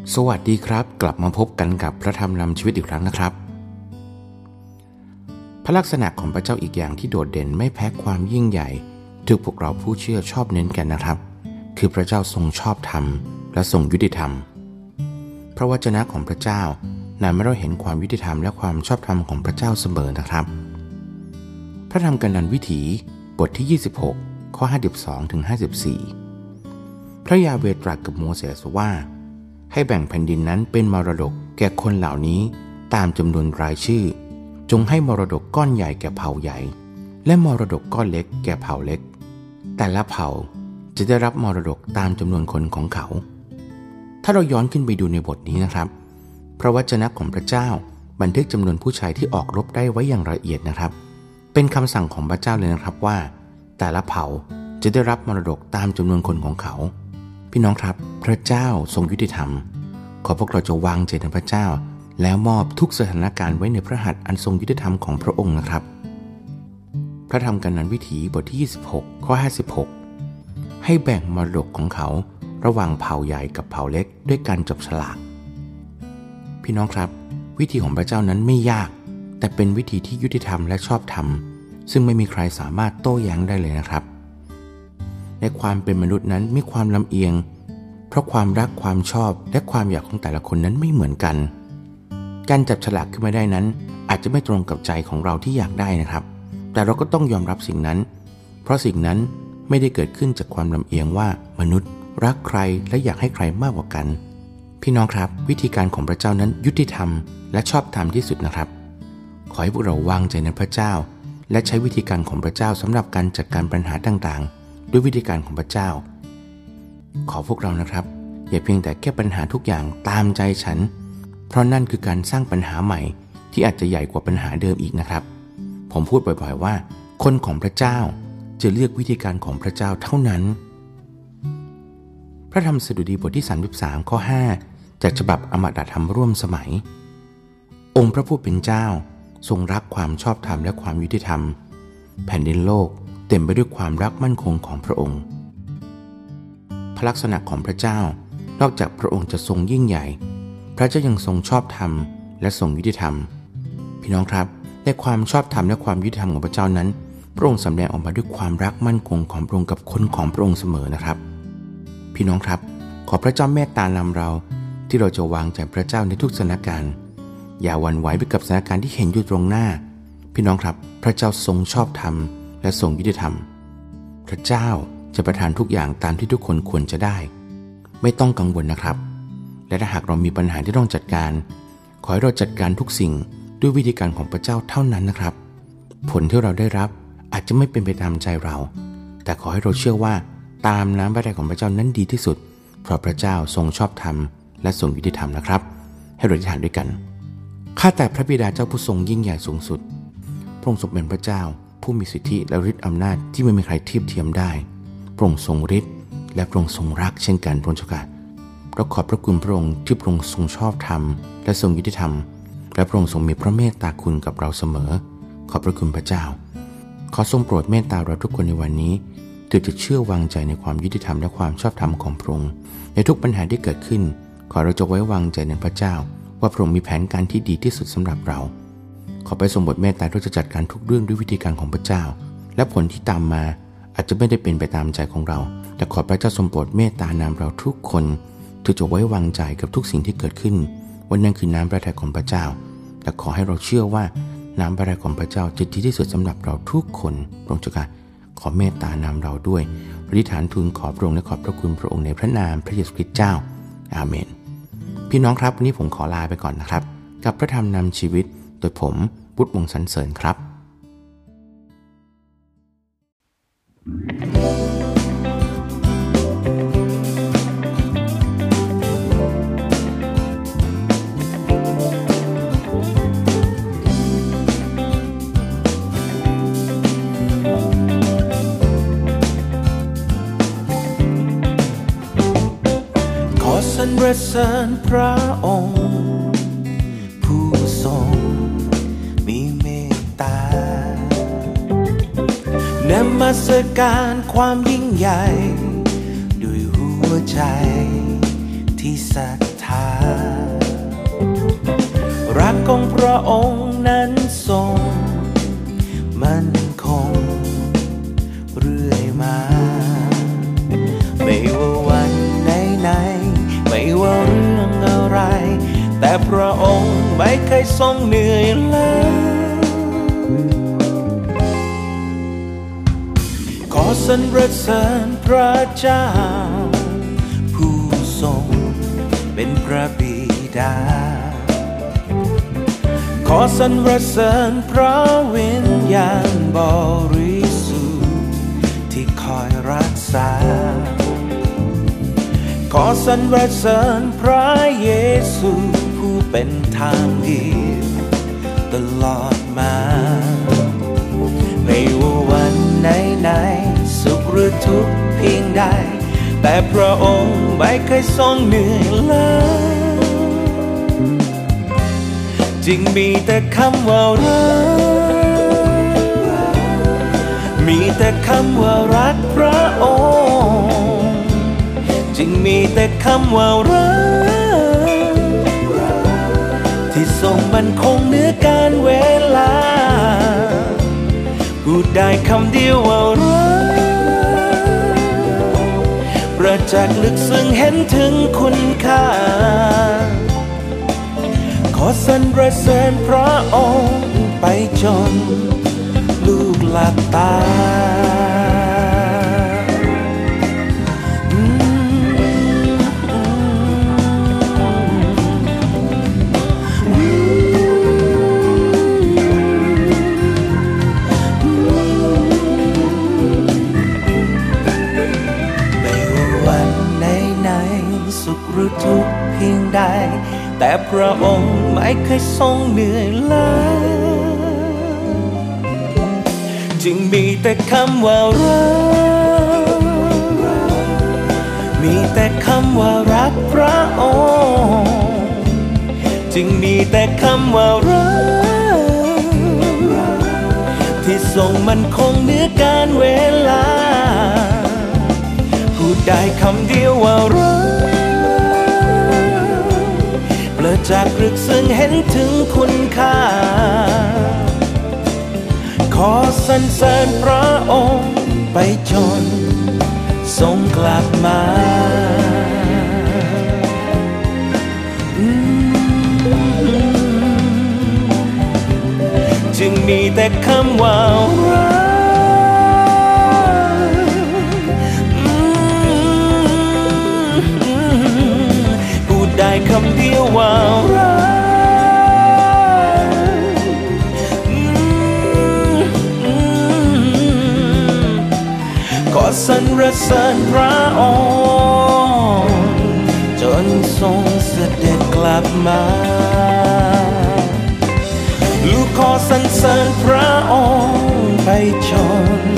สวัสดีครับกลับมาพบกันกับพระธรรมนำชีวิตอีกครั้งนะครับพระลักษณะของพระเจ้าอีกอย่างที่โดดเด่นไม่แพ้ความยิ่งใหญ่ที่พวกเราผู้เชื่อชอบเน้นกันนะครับคือพระเจ้าทรงชอบธรรมและทรงยุติธรรมพระวจนะของพระเจ้านำให้เราเห็นความยุติธรรมและความชอบธรรมของพระเจ้าเสมอนะครับพระธรรมกัณณวิถีบทที่26ข้อ52ถึง54พระยาเวห์ตรัสกับโมเสสว่าให้แบ่งแผ่นดินนั้นเป็นมรดกแก่คนเหล่านี้ตามจำนวนรายชื่อจงให้มรดกก้อนใหญ่แก่เผ่าใหญ่และมรดกก้อนเล็กแก่เผ่าเล็กแต่ละเผ่าจะได้รับมรดกตามจำนวนคนของเขาถ้าเราย้อนขึ้นไปดูในบทนี้นะครับพระวจนะของพระเจ้าบันทึกจำนวนผู้ชายที่ออกรบได้ไว้อย่างละเอียดนะครับเป็นคำสั่งของพระเจ้าเลยนะครับว่าแต่ละเผ่าจะได้รับมรดกตามจำนวนคนของเขาพี่น้องครับพระเจ้าทรงยุติธรรมขอพวกเราจะวางใจในพระเจ้าแล้วมอบทุกสถานการณ์ไว้ในพระหัตถ์อันทรงยุติธรรมของพระองค์นะครับพระธรรมกัณณวิถีบทที่26ข้อ56ให้แบ่งมรดกของเขาระหว่างเผ่าใหญ่กับเผ่าเล็กด้วยการจับฉลากพี่น้องครับวิธีของพระเจ้านั้นไม่ยากแต่เป็นวิธีที่ยุติธรรมและชอบธรรมซึ่งไม่มีใครสามารถโต้แย้งได้เลยนะครับในความเป็นมนุษย์นั้นมีความลำเอียงเพราะความรักความชอบและความอยากของแต่ละคนนั้นไม่เหมือนกันการจับฉลากขึ้นมาได้นั้นอาจจะไม่ตรงกับใจของเราที่อยากได้นะครับแต่เราก็ต้องยอมรับสิ่งนั้นเพราะสิ่งนั้นไม่ได้เกิดขึ้นจากความลำเอียงว่ามนุษย์รักใครและอยากให้ใครมากกว่ากันพี่น้องครับวิธีการของพระเจ้านั้นยุติธรรมและชอบธรรมที่สุดนะครับขอให้พวกเราวางใจในพระเจ้าและใช้วิธีการของพระเจ้าสำหรับการจัดการปัญหาต่างๆด้วยวิธีการของพระเจ้าขอพวกเรานะครับอย่าเพียงแต่แก้ปัญหาทุกอย่างตามใจฉันเพราะนั่นคือการสร้างปัญหาใหม่ที่อาจจะใหญ่กว่าปัญหาเดิมอีกนะครับผมพูดบ่อยๆว่าคนของพระเจ้าจะเลือกวิธีการของพระเจ้าเท่านั้นพระธรรมสดุดีบทที่33ข้อ5จากฉบับอมตะธรรมร่วมสมัยองค์พระผู้เป็นเจ้าทรงรักความชอบธรรมและความยุติธรรมแผ่นดินโลกเต็มไปด้วยความรักมั่นคงของพระองค์พระลักษณะของพระเจ้านอกจากพระองค์จะทรงยิ่งใหญ่พระเจ้ายังทรงชอบธรรมและทรงยุติธรรมพี่น้องครับในความชอบธรรมและความยุติธรรมของพระเจ้านั้นพระองค์แสดงออกมาด้วยความรักมั่นคงของพระองค์กับคนของพระองค์เสมอนะครับพี่น้องครับขอพระเจ้าเมตตานำเราที่เราจะวางใจพระเจ้าในทุกสถานการณ์อย่าหวั่นไหวไปกับสถานการณ์ที่เห็นอยู่ตรงหน้าพี่น้องครับพระเจ้าทรงชอบธรรมและทรงยุติธรรมพระเจ้าจะประทานทุกอย่างตามที่ทุกคนควรจะได้ไม่ต้องกังวลนะครับและถ้าหากเรามีปัญหาที่ต้องจัดการขอให้เราจัดการทุกสิ่งด้วยวิธีการของพระเจ้าเท่านั้นนะครับผลที่เราได้รับอาจจะไม่เป็นไปตามใจเราแต่ขอให้เราเชื่อว่าตามน้ำพระทัยของพระเจ้านั้นดีที่สุดเพราะพระเจ้าทรงชอบธรรมและทรงยุติธรรมนะครับให้เราอธิษฐานด้วยกันข้าแต่พระบิดาเจ้าผู้ทรงยิ่งใหญ่สูงสุดพระองค์ทรงเป็นพระเจ้าผู้มีสิทธิและฤทธิ์อำนาจที่ไม่มีใครเทียบเทียมได้พระองค์ทรงฤทธิ์และพระองค์ทรงรักเช่นกันพระองค์เจ้าค่ะเราขอบพระคุณพระองค์ที่พระองค์ทรงชอบธรรมและทรงยุติธรรมและพระองค์ทรงมีพระเมตตาคุณกับเราเสมอขอบพระคุณพระเจ้าขอทรงโปรดเมตตาเราทุกคนในวันนี้ที่จะเชื่อวางใจในความยุติธรรมและความชอบธรรมของพระองค์ในทุกปัญหาที่เกิดขึ้นขอเราจะไว้วางใจในพระเจ้าว่าพระองค์มีแผนการที่ดีที่สุดสำหรับเราขอไปทรงโปรดเมตตาเราจะจัดการทุกเรื่องด้วยวิธีการของพระเจ้าและผลที่ตามมาอาจจะไม่ได้เป็นไปตามใจของเราแต่ขอพระเจ้าทรงโปรดเมตตานำเราทุกคนที่จะไว้วางใจกับทุกสิ่งที่เกิดขึ้นว่านั่นคือน้ำพระทัยของพระเจ้าและขอให้เราเชื่อว่าน้ำพระทัยของพระเจ้าจะดีที่สุดสำหรับเราทุกคนพระองค์เจ้าค่ะขอเมตตานำเราด้วยอธิษฐานทูลขอพระองค์และขอบพระคุณพระองค์ในพระนามพระเยซูคริสต์เจ้าอาเมนพี่น้องครับวันนี้ผมขอลาไปก่อนนะครับกับพระธรรมนำชีวิตโดยผมวุฒิวงศ์สรรเสริญครับสรรเสริญพระองค์ผู้ทรงมีเมตตานมัสการความยิ่งใหญ่ด้วยหัวใจที่ศรัทธารักของพระองค์นั้นทรงมั่นคงเรื่อยมาไม่ว่าวันไหนๆไม่ว่าเรื่องอะไรแต่พระองค์ไม่เคยทรงเหนื่อยล้าขอสรรเสริญพระเจ้าผู้ทรงเป็นพระบิดาขอสรรเสริญพระวิญญาณบริสุทธิ์ที่คอยรักษาขอสรรเสริญพระเยซูผู้เป็นทางเดียวตลอดมาไม่ว่าวันไหนๆสุขหรือทุกข์เพียงใดแต่พระองค์ไม่เคยทรงเหนื่อยล้าจึงมีแต่คำว่ารักมีแต่คำว่ารักพระองค์จึงมีแต่คำว่ารักที่ทรงมั่นคงเหนือการเวลาพูดได้คำเดียวว่ารักประจักษ์ลึกซึ้งเห็นถึงคุณค่าขอสรรเสริญพระองค์ไปจนลูกหลับตาไม่ว่าวันไหนๆสุขหรือทุกข์เพียงใดแต่พระองค์ไม่เคยทรงเหนื่อยล้าจึงมีแต่คำว่ารักมีแต่คำว่ารักพระองค์จึงมีแต่คำว่ารักที่ทรงมั่นคงเหนือการเวลาพูดได้คำเดียวว่ารักจากลึกซึ้งเห็นถึงคุณค่าขอสรรเสริญพระองค์ไปจนทรงกลับมาจึงมีแต่คำว่ารักได้คำเดียวว่ารักขอสรรเสริญพระองค์จนทรงเสด็จกลับมาลูกขอสรรเสริญพระองค์ไปจน